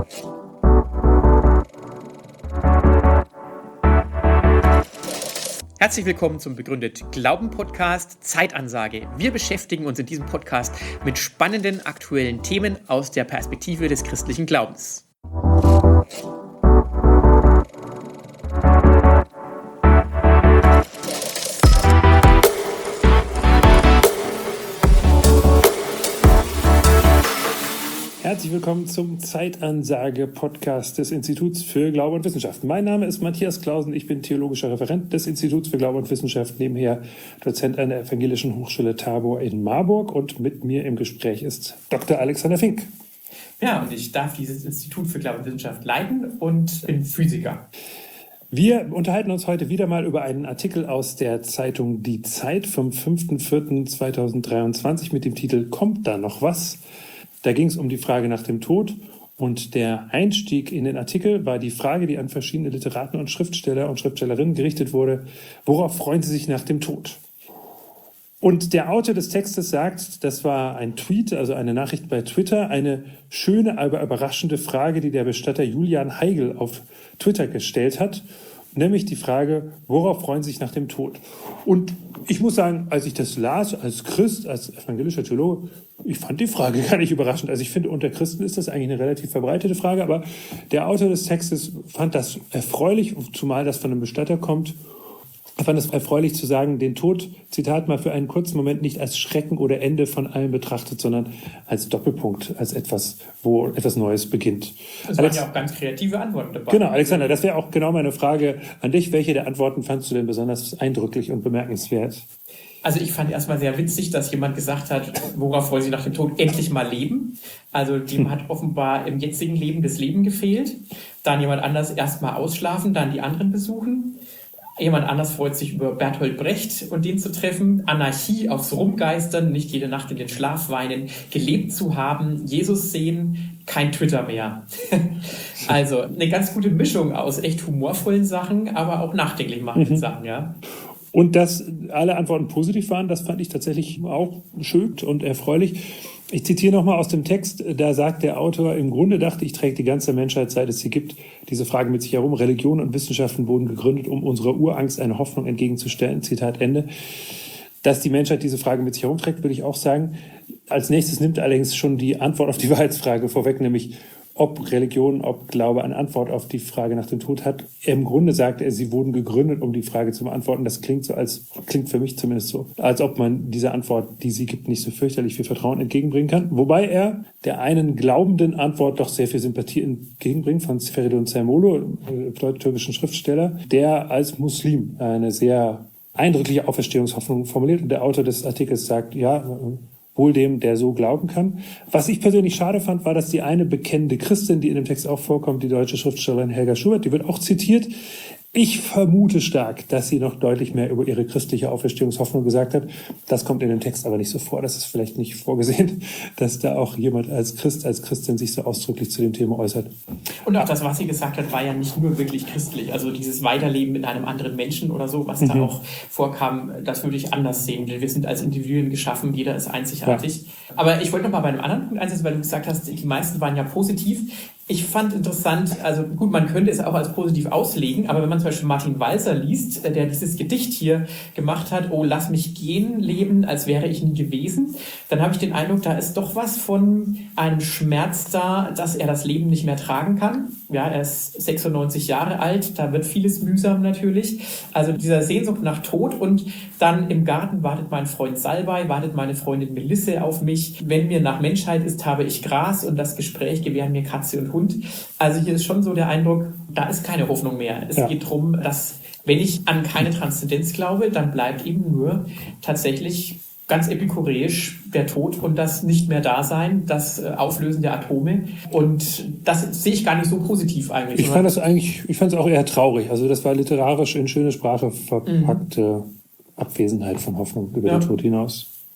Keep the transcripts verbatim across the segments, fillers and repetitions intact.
Herzlich willkommen zum Begründet Glauben Podcast Zeitansage. Wir beschäftigen uns in diesem Podcast mit spannenden aktuellen Themen aus der Perspektive des christlichen Glaubens. Herzlich willkommen zum Zeitansage-Podcast des Instituts für Glaube und Wissenschaft. Mein Name ist Matthias Clausen, ich bin theologischer Referent des Instituts für Glaube und Wissenschaft, nebenher Dozent an der Evangelischen Hochschule Tabor in Marburg, und mit mir im Gespräch ist Doktor Alexander Fink. Ja, und ich darf dieses Institut für Glaube und Wissenschaft leiten und bin Physiker. Wir unterhalten uns heute wieder mal über einen Artikel aus der Zeitung Die Zeit vom fünften vierten zweitausenddreiundzwanzig mit dem Titel „Kommt da noch was?". Da ging es um die Frage nach dem Tod, und der Einstieg in den Artikel war die Frage, die an verschiedene Literaten und Schriftsteller und Schriftstellerinnen gerichtet wurde: Worauf freuen Sie sich nach dem Tod? Und der Autor des Textes sagt, das war ein Tweet, also eine Nachricht bei Twitter, eine schöne, aber überraschende Frage, die der Bestatter Julian Heigl auf Twitter gestellt hat, nämlich die Frage: Worauf freuen Sie sich nach dem Tod? Und ich muss sagen, als ich das las, als Christ, als evangelischer Theologe, ich fand die Frage gar nicht überraschend. Also ich finde, unter Christen ist das eigentlich eine relativ verbreitete Frage, aber der Autor des Textes fand das erfreulich, zumal das von einem Bestatter kommt. Ich fand es erfreulich zu sagen, den Tod, Zitat mal, für einen kurzen Moment nicht als Schrecken oder Ende von allem betrachtet, sondern als Doppelpunkt, als etwas, wo etwas Neues beginnt. Es waren ja auch ganz kreative Antworten dabei. Genau, Alexander, das wäre auch genau meine Frage an dich. Welche der Antworten fandst du denn besonders eindrücklich und bemerkenswert? Also ich fand erstmal sehr witzig, dass jemand gesagt hat, worauf wollen Sie nach dem Tod endlich mal leben? Also dem hat offenbar im jetzigen Leben das Leben gefehlt. Dann jemand anders erstmal ausschlafen, dann die anderen besuchen. Jemand anders freut sich über Bertolt Brecht und den zu treffen, Anarchie, aufs Rumgeistern, nicht jede Nacht in den Schlaf weinen, gelebt zu haben, Jesus sehen, kein Twitter mehr. Also eine ganz gute Mischung aus echt humorvollen Sachen, aber auch nachdenklich machenden mhm. Sachen, ja. Und dass alle Antworten positiv waren, das fand ich tatsächlich auch schön und erfreulich. Ich zitiere nochmal aus dem Text, da sagt der Autor: Im Grunde dachte ich, trägt die ganze Menschheit, seit es sie gibt, diese Frage mit sich herum. Religion und Wissenschaften wurden gegründet, um unserer Urangst eine Hoffnung entgegenzustellen. Zitat Ende. Dass die Menschheit diese Frage mit sich herumträgt, würde ich auch sagen. Als nächstes nimmt allerdings schon die Antwort auf die Wahrheitsfrage vorweg, nämlich ob Religion, ob Glaube eine Antwort auf die Frage nach dem Tod hat. Im Grunde sagt er, sie wurden gegründet, um die Frage zu beantworten. Das klingt so, als klingt für mich zumindest so, als ob man dieser Antwort, die sie gibt, nicht so fürchterlich viel Vertrauen entgegenbringen kann. Wobei er der einen glaubenden Antwort doch sehr viel Sympathie entgegenbringt, von Feridun Zeymolu, türkischen Schriftsteller, der als Muslim eine sehr eindrückliche Auferstehungshoffnung formuliert. Und der Autor des Artikels sagt, ja, wohl dem, der so glauben kann. Was ich persönlich schade fand, war, dass die eine bekennende Christin, die in dem Text auch vorkommt, die deutsche Schriftstellerin Helga Schubert, die wird auch zitiert. Ich vermute stark, dass sie noch deutlich mehr über ihre christliche Auferstehungshoffnung gesagt hat. Das kommt in dem Text aber nicht so vor. Das ist vielleicht nicht vorgesehen, dass da auch jemand als Christ, als Christin sich so ausdrücklich zu dem Thema äußert. Und auch das, was sie gesagt hat, war ja nicht nur wirklich christlich. Also dieses Weiterleben mit einem anderen Menschen oder so, was mhm. da auch vorkam, das würde ich anders sehen. Wir sind als Individuen geschaffen, jeder ist einzigartig. Ja. Aber ich wollte noch mal bei einem anderen Punkt einsetzen, weil du gesagt hast, die meisten waren ja positiv. Ich fand interessant, also gut, man könnte es auch als positiv auslegen, aber wenn man zum Beispiel Martin Walser liest, der dieses Gedicht hier gemacht hat, oh, lass mich gehen, leben, als wäre ich nie gewesen, dann habe ich den Eindruck, da ist doch was von einem Schmerz da, dass er das Leben nicht mehr tragen kann. Ja, er ist sechsundneunzig Jahre alt, da wird vieles mühsam natürlich. Also dieser Sehnsucht nach Tod, und dann im Garten wartet mein Freund Salbei, wartet meine Freundin Melisse auf mich. Wenn mir nach Menschheit ist, habe ich Gras, und das Gespräch gewähren mir Katze und Hund. Also hier ist schon so der Eindruck, da ist keine Hoffnung mehr. Es ja. geht darum, dass, wenn ich an keine Transzendenz glaube, dann bleibt eben nur tatsächlich ganz epikureisch der Tod und das Nicht-mehr-Dasein, das Auflösen der Atome. Und das sehe ich gar nicht so positiv eigentlich. Ich fand das eigentlich, ich fand es auch eher traurig. Also das war literarisch in schöne Sprache verpackte mhm. Abwesenheit von Hoffnung über ja. den Tod hinaus.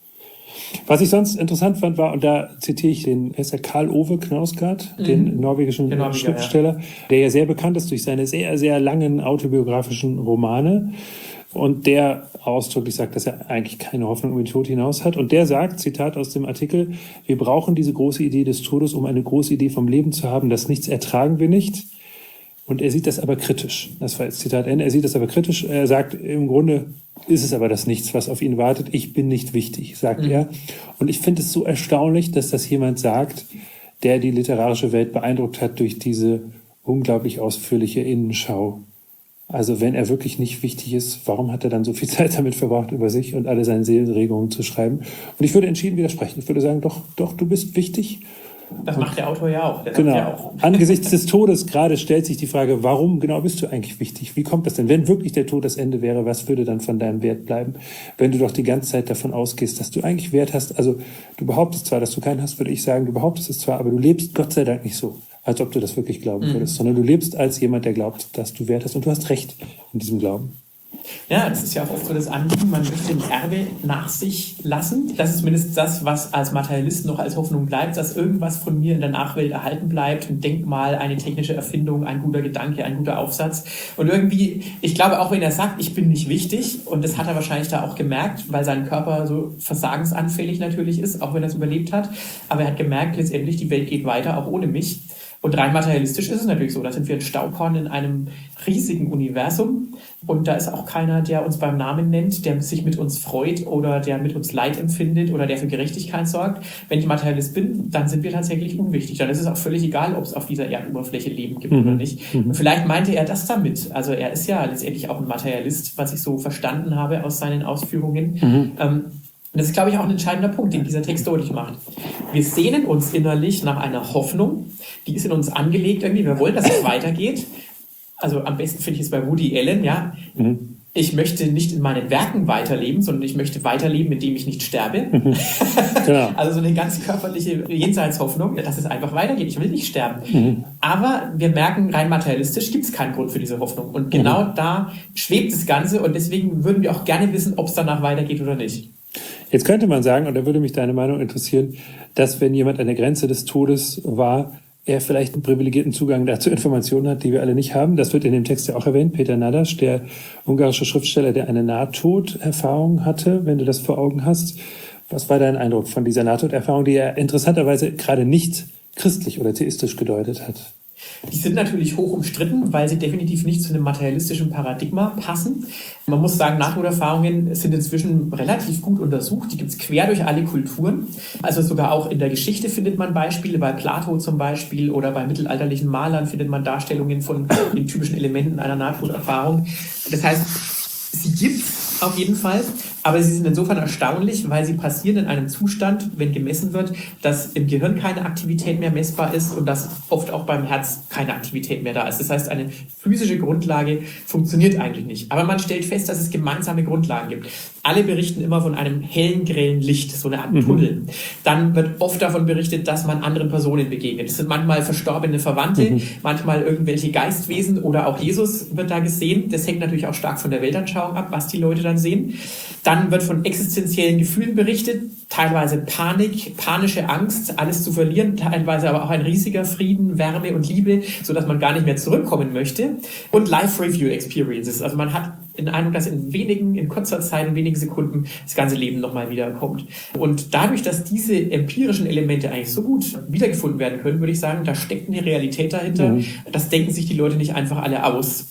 Was ich sonst interessant fand, war, und da zitiere ich den, ist der Karl Ove Knausgård, mhm. den norwegischen den Norweger, Schriftsteller, ja. der ja sehr bekannt ist durch seine sehr, sehr langen autobiografischen Romane. Und der ausdrücklich sagt, dass er eigentlich keine Hoffnung über den Tod hinaus hat. Und der sagt, Zitat aus dem Artikel, wir brauchen diese große Idee des Todes, um eine große Idee vom Leben zu haben. Das Nichts ertragen wir nicht. Und er sieht das aber kritisch. Das war jetzt Zitat Ende. Er sieht das aber kritisch. Er sagt, im Grunde ist es aber das Nichts, was auf ihn wartet. Ich bin nicht wichtig, sagt mhm. er. Und ich finde es so erstaunlich, dass das jemand sagt, der die literarische Welt beeindruckt hat durch diese unglaublich ausführliche Innenschau. Also wenn er wirklich nicht wichtig ist, warum hat er dann so viel Zeit damit verbracht, über sich und alle seine Seelenregungen zu schreiben? Und ich würde entschieden widersprechen. Ich würde sagen, doch, doch, du bist wichtig. Das macht der Autor ja auch. Der genau. Ja auch. Angesichts des Todes gerade stellt sich die Frage, warum genau bist du eigentlich wichtig? Wie kommt das denn? Wenn wirklich der Tod das Ende wäre, was würde dann von deinem Wert bleiben? Wenn du doch die ganze Zeit davon ausgehst, dass du eigentlich Wert hast. Also du behauptest zwar, dass du keinen hast, würde ich sagen, du behauptest es zwar, aber du lebst Gott sei Dank nicht so, als ob du das wirklich glauben mhm. würdest, sondern du lebst als jemand, der glaubt, dass du Wert hast. Und du hast Recht in diesem Glauben. Ja, das ist ja auch oft so das Anliegen, man möchte ein Erbe nach sich lassen. Das ist zumindest das, was als Materialist noch als Hoffnung bleibt, dass irgendwas von mir in der Nachwelt erhalten bleibt, ein Denkmal, eine technische Erfindung, ein guter Gedanke, ein guter Aufsatz. Und irgendwie, ich glaube, auch wenn er sagt, ich bin nicht wichtig, und das hat er wahrscheinlich da auch gemerkt, weil sein Körper so versagensanfällig natürlich ist, auch wenn er es überlebt hat, aber er hat gemerkt, letztendlich, die Welt geht weiter, auch ohne mich. Und rein materialistisch ist es natürlich so, da sind wir ein Staubkorn in einem riesigen Universum und da ist auch keiner, der uns beim Namen nennt, der sich mit uns freut oder der mit uns Leid empfindet oder der für Gerechtigkeit sorgt. Wenn ich Materialist bin, dann sind wir tatsächlich unwichtig. Dann ist es auch völlig egal, ob es auf dieser Erdoberfläche Leben gibt mhm. oder nicht. Und vielleicht meinte er das damit. Also er ist ja letztendlich auch ein Materialist, was ich so verstanden habe aus seinen Ausführungen. Mhm. Ähm, Und das ist, glaube ich, auch ein entscheidender Punkt, den dieser Text deutlich macht. Wir sehnen uns innerlich nach einer Hoffnung, die ist in uns angelegt irgendwie. Wir wollen, dass es weitergeht. Also am besten finde ich es bei Woody Allen, ja. Mhm. Ich möchte nicht in meinen Werken weiterleben, sondern ich möchte weiterleben, indem ich nicht sterbe. Mhm. Genau. Also so eine ganz körperliche Jenseitshoffnung, dass es einfach weitergeht. Ich will nicht sterben. Mhm. Aber wir merken, rein materialistisch gibt es keinen Grund für diese Hoffnung. Und genau mhm. da schwebt das Ganze und deswegen würden wir auch gerne wissen, ob es danach weitergeht oder nicht. Jetzt könnte man sagen, und da würde mich deine Meinung interessieren, dass wenn jemand an der Grenze des Todes war, er vielleicht einen privilegierten Zugang dazu Informationen hat, die wir alle nicht haben. Das wird in dem Text ja auch erwähnt. Peter Nadaš, der ungarische Schriftsteller, der eine Nahtoderfahrung hatte, wenn du das vor Augen hast. Was war dein Eindruck von dieser Nahtoderfahrung, die er interessanterweise gerade nicht christlich oder theistisch gedeutet hat? Die sind natürlich hoch umstritten, weil sie definitiv nicht zu einem materialistischen Paradigma passen. Man muss sagen, Nahtoderfahrungen sind inzwischen relativ gut untersucht. Die gibt es quer durch alle Kulturen. Also sogar auch in der Geschichte findet man Beispiele, bei Plato zum Beispiel oder bei mittelalterlichen Malern findet man Darstellungen von den typischen Elementen einer Nahtoderfahrung. Das heißt, sie gibt es auf jeden Fall, aber sie sind insofern erstaunlich, weil sie passieren in einem Zustand, wenn gemessen wird, dass im Gehirn keine Aktivität mehr messbar ist und dass oft auch beim Herz keine Aktivität mehr da ist. Das heißt, eine physische Grundlage funktioniert eigentlich nicht. Aber man stellt fest, dass es gemeinsame Grundlagen gibt. Alle berichten immer von einem hellen, grellen Licht, so eine Art Tunnel. Mhm. Dann wird oft davon berichtet, dass man anderen Personen begegnet. Es sind manchmal verstorbene Verwandte, mhm. manchmal irgendwelche Geistwesen oder auch Jesus wird da gesehen. Das hängt natürlich auch stark von der Weltanschauung ab, was die Leute dann sehen. Dann wird von existenziellen Gefühlen berichtet, teilweise Panik, panische Angst, alles zu verlieren, teilweise aber auch ein riesiger Frieden, Wärme und Liebe, sodass man gar nicht mehr zurückkommen möchte. Und Life-Review-Experiences. Also man hat den Eindruck, dass in wenigen, in kurzer Zeit, in wenigen Sekunden das ganze Leben nochmal wiederkommt. Und dadurch, dass diese empirischen Elemente eigentlich so gut wiedergefunden werden können, würde ich sagen, da steckt eine Realität dahinter. Mhm. Das denken sich die Leute nicht einfach alle aus.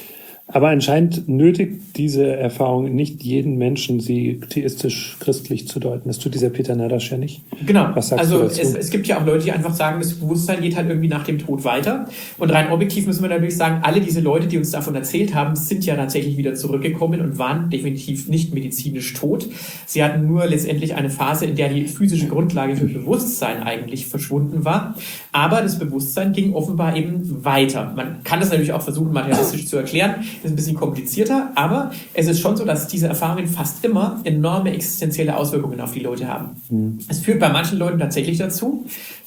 Aber anscheinend nötigt diese Erfahrung nicht jeden Menschen, sie theistisch-christlich zu deuten. Das tut dieser Peter Nadaš ja nicht. Genau. Was sagst also du dazu? Es, es gibt ja auch Leute, die einfach sagen, das Bewusstsein geht halt irgendwie nach dem Tod weiter. Und rein objektiv müssen wir natürlich sagen, alle diese Leute, die uns davon erzählt haben, sind ja tatsächlich wieder zurückgekommen und waren definitiv nicht medizinisch tot. Sie hatten nur letztendlich eine Phase, in der die physische Grundlage für Bewusstsein eigentlich verschwunden war. Aber das Bewusstsein ging offenbar eben weiter. Man kann das natürlich auch versuchen, materialistisch zu erklären. Das ist ein bisschen komplizierter, aber es ist schon so, dass diese Erfahrungen fast immer enorme existenzielle Auswirkungen auf die Leute haben. Mhm. Es führt bei manchen Leuten tatsächlich dazu,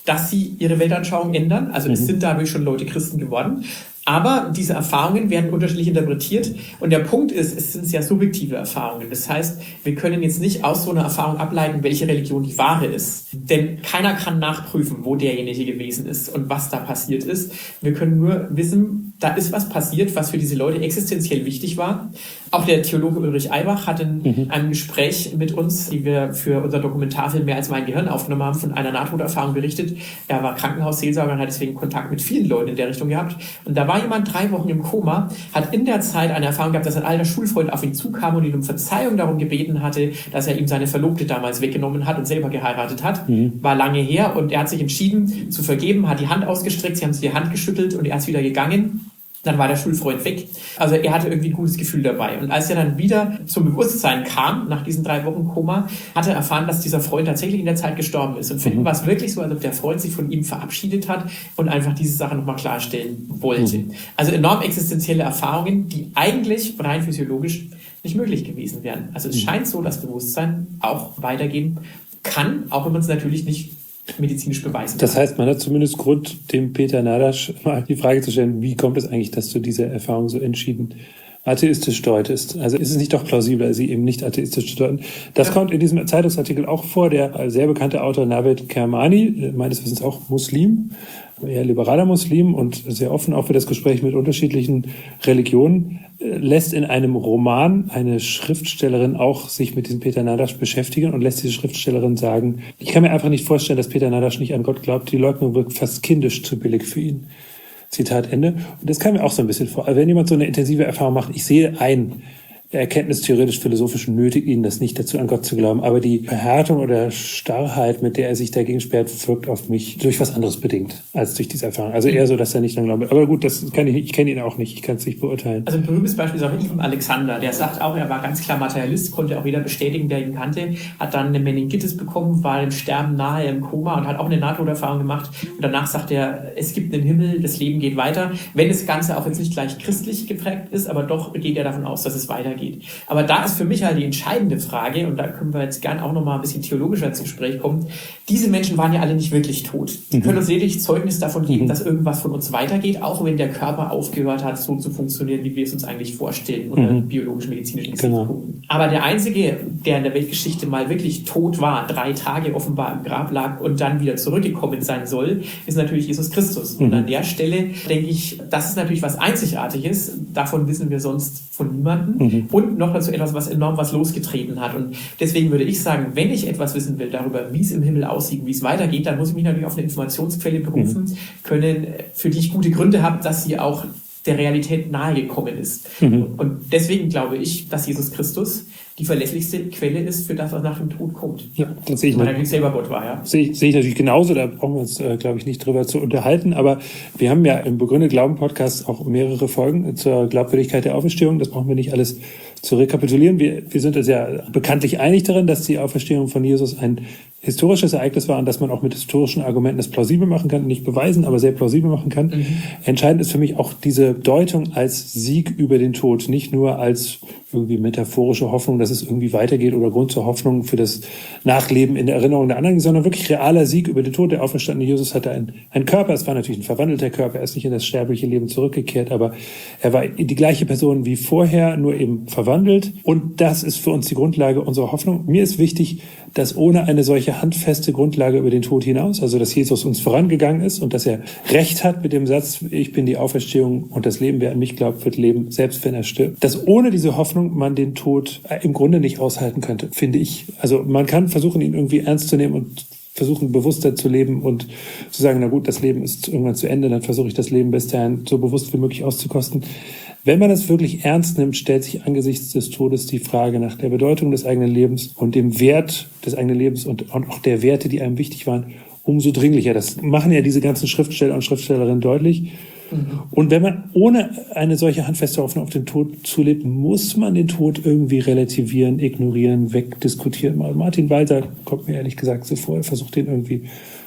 dass sie ihre Weltanschauung ändern. Also es sind dadurch schon Leute Christen geworden. Aber diese Erfahrungen werden unterschiedlich interpretiert. Und der Punkt ist, es sind sehr subjektive Erfahrungen. Das heißt, wir können jetzt nicht aus so einer Erfahrung ableiten, welche Religion die wahre ist. Denn keiner kann nachprüfen, wo derjenige gewesen ist und was da passiert ist. Wir können nur wissen, da ist was passiert, was für diese Leute existenziell wichtig war. Auch der Theologe Ulrich Eibach hat in mhm. einem Gespräch mit uns, die wir für unser Dokumentarfilm Mehr als mein Gehirn aufgenommen haben, von einer Nahtoderfahrung berichtet. Er war Krankenhausseelsorger und hat deswegen Kontakt mit vielen Leuten in der Richtung gehabt. Und da war jemand drei Wochen im Koma, hat in der Zeit eine Erfahrung gehabt, dass ein alter Schulfreund auf ihn zukam und ihn um Verzeihung darum gebeten hatte, dass er ihm seine Verlobte damals weggenommen hat und selber geheiratet hat. Mhm. War lange her und er hat sich entschieden zu vergeben, hat die Hand ausgestreckt, sie haben sich die Hand geschüttelt und er ist wieder gegangen. Dann war der Schulfreund weg. Also er hatte irgendwie ein gutes Gefühl dabei. Und als er dann wieder zum Bewusstsein kam, nach diesen drei Wochen Koma, hat er erfahren, dass dieser Freund tatsächlich in der Zeit gestorben ist. Und für ihn war es wirklich so, als ob der Freund sich von ihm verabschiedet hat und einfach diese Sache nochmal klarstellen wollte. Mhm. Also enorm existenzielle Erfahrungen, die eigentlich rein physiologisch nicht möglich gewesen wären. Also es mhm. scheint so, dass Bewusstsein auch weitergehen kann, auch wenn man es natürlich nicht medizinisch beweisen kann. Das heißt, man hat zumindest Grund, dem Peter Nadasch mal die Frage zu stellen, wie kommt es eigentlich, dass du diese Erfahrung so entschieden atheistisch deutest? Also ist es nicht doch plausibler, sie eben nicht atheistisch zu deuten? Das ja. kommt in diesem Zeitungsartikel auch vor. Der sehr bekannte Autor Navid Kermani, meines Wissens auch Muslim, eher liberaler Muslim und sehr offen auch für das Gespräch mit unterschiedlichen Religionen, lässt in einem Roman eine Schriftstellerin auch sich mit diesem Peter Nadasch beschäftigen und lässt diese Schriftstellerin sagen, ich kann mir einfach nicht vorstellen, dass Peter Nadasch nicht an Gott glaubt. Die Leugnung wirkt fast kindisch zu billig für ihn. Zitat Ende. Und das kam mir auch so ein bisschen vor. Also wenn jemand so eine intensive Erfahrung macht, ich sehe ein, erkenntnistheoretisch-philosophisch nötigt ihn das nicht dazu, an Gott zu glauben. Aber die Verhärtung oder Starrheit, mit der er sich dagegen sperrt, wirkt auf mich durch was anderes bedingt als durch diese Erfahrung. Also eher so, dass er nicht dran glaubt. Aber gut, das kann ich nicht. Ich kenne ihn auch nicht. Ich kann es nicht beurteilen. Also ein berühmtes Beispiel ist auch Ibn Alexander. Der sagt auch, er war ganz klar Materialist, konnte auch jeder bestätigen, der ihn kannte. Hat dann eine Meningitis bekommen, war dem Sterben nahe im Koma und hat auch eine Nahtoderfahrung gemacht. Und danach sagt er, es gibt einen Himmel, das Leben geht weiter. Wenn das Ganze auch jetzt nicht gleich christlich geprägt ist, aber doch geht er davon aus, dass es weitergeht. Aber da ist für mich halt die entscheidende Frage, und da können wir jetzt gerne auch noch mal ein bisschen theologischer ins Gespräch kommen, diese Menschen waren ja alle nicht wirklich tot. Die mhm. können uns lediglich Zeugnis davon geben, mhm. dass irgendwas von uns weitergeht, auch wenn der Körper aufgehört hat, so zu funktionieren, wie wir es uns eigentlich vorstellen, unter mhm. biologisch-medizinischen Gesichtspunkten. Genau. Aber der Einzige, der in der Weltgeschichte mal wirklich tot war, drei Tage offenbar im Grab lag und dann wieder zurückgekommen sein soll, ist natürlich Jesus Christus. Mhm. Und an der Stelle denke ich, das ist natürlich was Einzigartiges. Davon wissen wir sonst von niemandem. Mhm. Und noch dazu etwas, was enorm was losgetreten hat. Und deswegen würde ich sagen, wenn ich etwas wissen will darüber, wie es im Himmel aussieht, wie es weitergeht, dann muss ich mich natürlich auf eine Informationsquelle berufen mhm. können, für die ich gute Gründe habe, dass sie auch der Realität nahegekommen ist. Mhm. Und deswegen glaube ich, dass Jesus Christus die verlässlichste Quelle ist für das, was nach dem Tod kommt. Ja, das sehe ich Weil er natürlich selber Gott war, ja. Sehe ich, sehe ich natürlich genauso, da brauchen wir uns, äh, glaube ich, nicht drüber zu unterhalten, aber wir haben ja im Begründet Glauben Podcast auch mehrere Folgen zur Glaubwürdigkeit der Auferstehung, das brauchen wir nicht alles zu rekapitulieren. Wir, wir sind uns ja bekanntlich einig darin, dass die Auferstehung von Jesus ein historisches Ereignis war und dass man auch mit historischen Argumenten es plausibel machen kann, nicht beweisen, aber sehr plausibel machen kann. Mhm. Entscheidend ist für mich auch diese Deutung als Sieg über den Tod, nicht nur als irgendwie metaphorische Hoffnung, dass es irgendwie weitergeht oder Grund zur Hoffnung für das Nachleben in der Erinnerung der anderen, sondern wirklich realer Sieg über den Tod. Der auferstandene Jesus hatte einen, einen Körper, es war natürlich ein verwandelter Körper, er ist nicht in das sterbliche Leben zurückgekehrt, aber er war die gleiche Person wie vorher, nur eben verwandelt. Und das ist für uns die Grundlage unserer Hoffnung. Mir ist wichtig, dass ohne eine solche handfeste Grundlage über den Tod hinaus, also dass Jesus uns vorangegangen ist und dass er Recht hat mit dem Satz, ich bin die Auferstehung und das Leben, wer an mich glaubt, wird leben, selbst wenn er stirbt, dass ohne diese Hoffnung man den Tod im Grunde nicht aushalten könnte, finde ich. Also man kann versuchen, ihn irgendwie ernst zu nehmen und versuchen, bewusster zu leben und zu sagen, na gut, das Leben ist irgendwann zu Ende, dann versuche ich das Leben bis dahin so bewusst wie möglich auszukosten. Wenn man es wirklich ernst nimmt, stellt sich angesichts des Todes die Frage nach der Bedeutung des eigenen Lebens und dem Wert des eigenen Lebens und auch der Werte, die einem wichtig waren, umso dringlicher. Das machen ja diese ganzen Schriftsteller und Schriftstellerinnen deutlich. Mhm. Und wenn man ohne eine solche handfeste Hoffnung auf den Tod zulebt, muss man den Tod irgendwie relativieren, ignorieren, wegdiskutieren. Martin Walser kommt mir ehrlich gesagt so vor, er versucht den irgendwie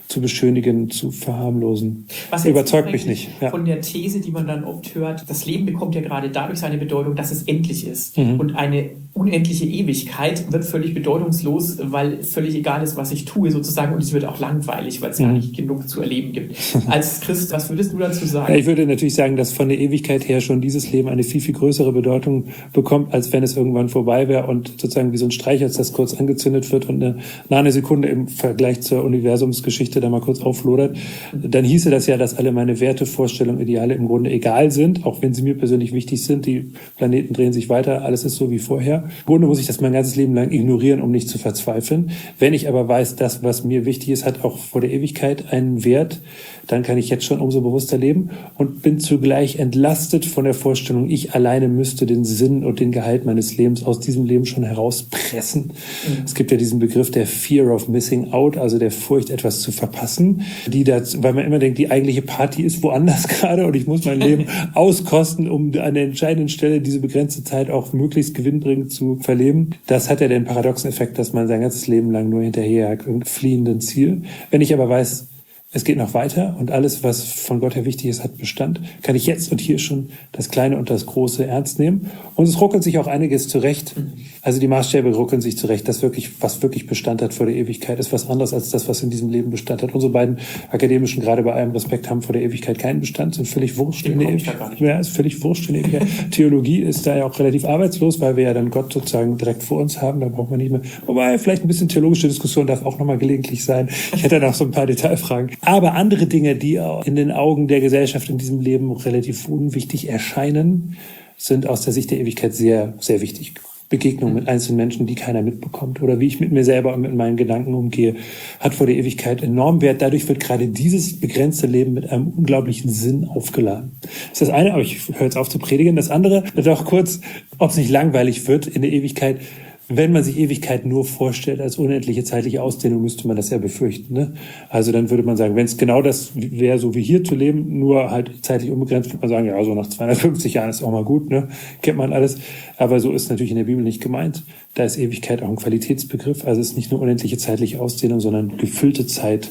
zu beschönigen, zu verharmlosen. Was überzeugt mich nicht. Ja. Von der These, die man dann oft hört, das Leben bekommt ja gerade dadurch seine Bedeutung, dass es endlich ist. Mhm. Und eine unendliche Ewigkeit wird völlig bedeutungslos, weil völlig egal ist, was ich tue sozusagen. Und es wird auch langweilig, weil es mhm. gar nicht genug zu erleben gibt. Als Christ, was würdest du dazu sagen? Ja, ich würde natürlich sagen, dass von der Ewigkeit her schon dieses Leben eine viel, viel größere Bedeutung bekommt, als wenn es irgendwann vorbei wäre und sozusagen wie so ein Streichholz, das kurz angezündet wird und eine, nach einer Sekunde im Vergleich zur Universumsgeschichte da mal kurz aufflodert. Dann hieße das ja, dass alle meine Werte, Vorstellungen, Ideale im Grunde egal sind, auch wenn sie mir persönlich wichtig sind. Die Planeten drehen sich weiter, alles ist so wie vorher. Im Grunde muss ich das mein ganzes Leben lang ignorieren, um nicht zu verzweifeln. Wenn ich aber weiß, das, was mir wichtig ist, hat auch vor der Ewigkeit einen Wert, dann kann ich jetzt schon umso bewusster leben und bin zugleich entlastet von der Vorstellung, ich alleine müsste den Sinn und den Gehalt meines Lebens aus diesem Leben schon herauspressen. Mhm. Es gibt ja diesen Begriff der Fear of Missing Out, also der Furcht, etwas zu verpassen, die dazu, weil man immer denkt, die eigentliche Party ist woanders gerade und ich muss mein Leben auskosten, um an der entscheidenden Stelle diese begrenzte Zeit auch möglichst gewinnbringend zu verleben. Das hat ja den paradoxen Effekt, dass man sein ganzes Leben lang nur hinterher einem fliehenden Ziel. Wenn ich aber weiß, es geht noch weiter und alles, was von Gott her wichtig ist, hat Bestand, kann ich jetzt und hier schon das Kleine und das Große ernst nehmen. Und es ruckelt sich auch einiges zurecht. Also die Maßstäbe ruckeln sich zurecht. Das wirklich, was wirklich Bestand hat vor der Ewigkeit, ist was anderes als das, was in diesem Leben Bestand hat. Unsere beiden akademischen, gerade bei allem Respekt, haben vor der Ewigkeit keinen Bestand, sind völlig wurscht in der Ewigkeit. Ja, ist völlig wurscht in der Ewigkeit. Theologie ist da ja auch relativ arbeitslos, weil wir ja dann Gott sozusagen direkt vor uns haben. Da braucht man nicht mehr. Wobei, vielleicht ein bisschen theologische Diskussion darf auch nochmal gelegentlich sein. Ich hätte da noch so ein paar Detailfragen. Aber andere Dinge, die in den Augen der Gesellschaft in diesem Leben relativ unwichtig erscheinen, sind aus der Sicht der Ewigkeit sehr, sehr wichtig. Begegnungen mit einzelnen Menschen, die keiner mitbekommt. Oder wie ich mit mir selber und mit meinen Gedanken umgehe, hat vor der Ewigkeit enorm Wert. Dadurch wird gerade dieses begrenzte Leben mit einem unglaublichen Sinn aufgeladen. Das ist das eine, aber ich höre jetzt auf zu predigen. Das andere, doch kurz, ob es nicht langweilig wird in der Ewigkeit. Wenn man sich Ewigkeit nur vorstellt als unendliche zeitliche Ausdehnung, müsste man das ja befürchten. Ne? Also dann würde man sagen, wenn es genau das wäre, so wie hier zu leben, nur halt zeitlich unbegrenzt, würde man sagen, ja, so nach zweihundertfünfzig Jahren ist auch mal gut, ne? Kennt man alles. Aber so ist natürlich in der Bibel nicht gemeint. Da ist Ewigkeit auch ein Qualitätsbegriff. Also es ist nicht nur unendliche zeitliche Ausdehnung, sondern gefüllte Zeit.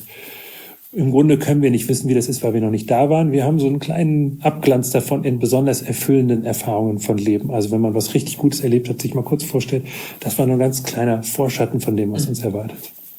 Im Grunde können wir nicht wissen, wie das ist, weil wir noch nicht da waren. Wir haben so einen kleinen Abglanz davon in besonders erfüllenden Erfahrungen von Leben. Also wenn man was richtig Gutes erlebt hat, sich mal kurz vorstellt, das war nur ein ganz kleiner Vorschatten von dem, was uns erwartet.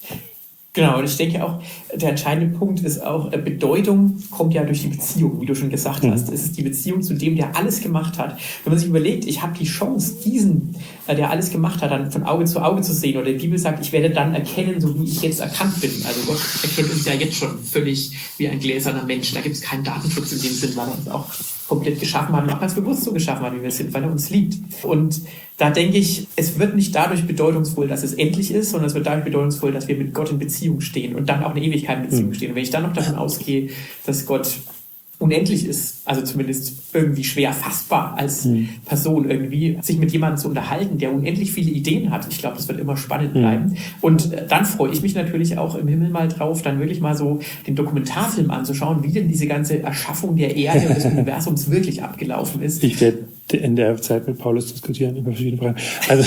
Genau, und ich denke auch, der entscheidende Punkt ist auch, Bedeutung kommt ja durch die Beziehung, wie du schon gesagt mhm. hast. Es ist die Beziehung zu dem, der alles gemacht hat. Wenn man sich überlegt, ich habe die Chance, diesen, der alles gemacht hat, dann von Auge zu Auge zu sehen. Oder die Bibel sagt, ich werde dann erkennen, so wie ich jetzt erkannt bin. Also Gott erkennt uns ja jetzt schon völlig wie ein gläserner Mensch. Da gibt es keinen Datenschutz in dem Sinn, weil er uns auch komplett geschaffen hat und auch ganz bewusst so geschaffen hat, wie wir sind, weil er uns liebt. Und da denke ich, es wird nicht dadurch bedeutungsvoll, dass es endlich ist, sondern es wird dadurch bedeutungsvoll, dass wir mit Gott in Beziehung stehen und dann auch eine Ewigkeit in Beziehung stehen. Und wenn ich dann noch davon ausgehe, dass Gott unendlich ist, also zumindest irgendwie schwer fassbar als mhm. Person irgendwie, sich mit jemandem zu unterhalten, der unendlich viele Ideen hat. Ich glaube, das wird immer spannend bleiben. Mhm. Und dann freue ich mich natürlich auch im Himmel mal drauf, dann wirklich mal so den Dokumentarfilm anzuschauen, wie denn diese ganze Erschaffung der Erde und des Universums wirklich abgelaufen ist. Ich werde in der Zeit mit Paulus diskutieren über verschiedene Fragen. Also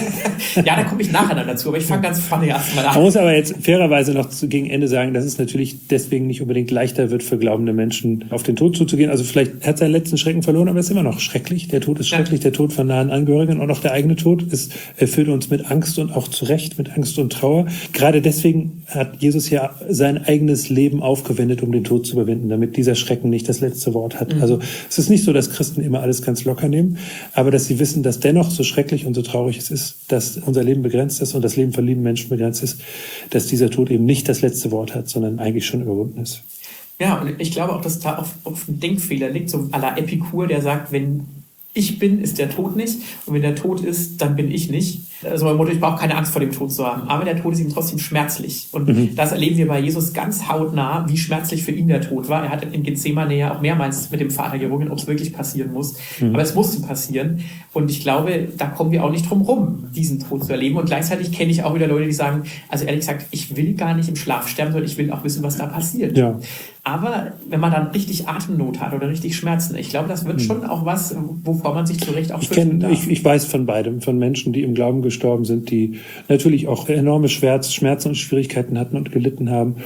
ja, da komme ich nachher dann dazu, aber ich fange ganz vorne erstmal an. Man muss aber jetzt fairerweise noch gegen Ende sagen, dass es natürlich deswegen nicht unbedingt leichter wird für glaubende Menschen, auf den Tod zuzugehen. Also vielleicht hat seinen letzten Schrecken verloren, aber er ist immer noch schrecklich. Der Tod ist schrecklich, der Tod von nahen Angehörigen und auch der eigene Tod ist, erfüllt uns mit Angst und auch zu Recht mit Angst und Trauer. Gerade deswegen hat Jesus ja sein eigenes Leben aufgewendet, um den Tod zu überwinden, damit dieser Schrecken nicht das letzte Wort hat. Mhm. Also es ist nicht so, dass Christen immer alles ganz locker nehmen, aber dass sie wissen, dass dennoch so schrecklich und so traurig es ist, dass unser Leben begrenzt ist und das Leben von lieben Menschen begrenzt ist, dass dieser Tod eben nicht das letzte Wort hat, sondern eigentlich schon überwunden ist. Ja, und ich glaube auch, dass da auf, auf einem Denkfehler liegt, so à la Epikur, der sagt, wenn ich bin, ist der Tod nicht und wenn der Tod ist, dann bin ich nicht. Also mein Motto, ich brauche keine Angst vor dem Tod zu haben, aber der Tod ist ihm trotzdem schmerzlich. Und mhm. das erleben wir bei Jesus ganz hautnah, wie schmerzlich für ihn der Tod war. Er hat in Gethsemane ja auch mehrmals mit dem Vater gerungen, ob es wirklich passieren muss. Mhm. Aber es musste passieren. Und ich glaube, da kommen wir auch nicht drum rum, diesen Tod zu erleben. Und gleichzeitig kenne ich auch wieder Leute, die sagen, also ehrlich gesagt, ich will gar nicht im Schlaf sterben, sondern ich will auch wissen, was da passiert. Ja. Aber wenn man dann richtig Atemnot hat oder richtig Schmerzen, ich glaube, das wird schon auch was, wovor man sich zu Recht auch fürchten darf. Ich, ich weiß von beidem, von Menschen, die im Glauben gestorben sind, die natürlich auch enorme Schmerzen und Schwierigkeiten hatten und gelitten haben.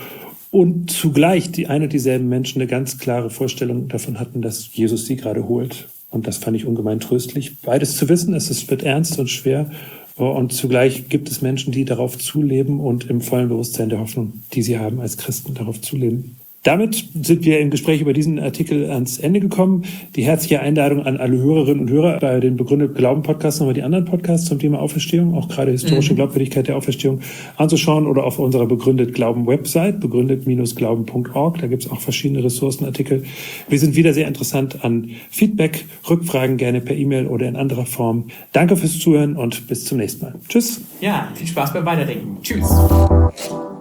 und zugleich die ein und dieselben Menschen eine ganz klare Vorstellung davon hatten, dass Jesus sie gerade holt. Und das fand ich ungemein tröstlich. Beides zu wissen, es ist, wird ernst und schwer. Und zugleich gibt es Menschen, die darauf zuleben und im vollen Bewusstsein der Hoffnung, die sie haben als Christen, darauf zuleben. Damit sind wir im Gespräch über diesen Artikel ans Ende gekommen. Die herzliche Einladung an alle Hörerinnen und Hörer, bei den Begründet Glauben Podcasts nochmal die anderen Podcasts zum Thema Auferstehung, auch gerade historische mhm. Glaubwürdigkeit der Auferstehung anzuschauen oder auf unserer Begründet Glauben Website, begründet Glauben punkt org. Da gibt es auch verschiedene Ressourcenartikel. Wir sind wieder sehr interessant an Feedback, Rückfragen gerne per E-Mail oder in anderer Form. Danke fürs Zuhören und bis zum nächsten Mal. Tschüss. Ja, viel Spaß beim Weiterdenken. Tschüss.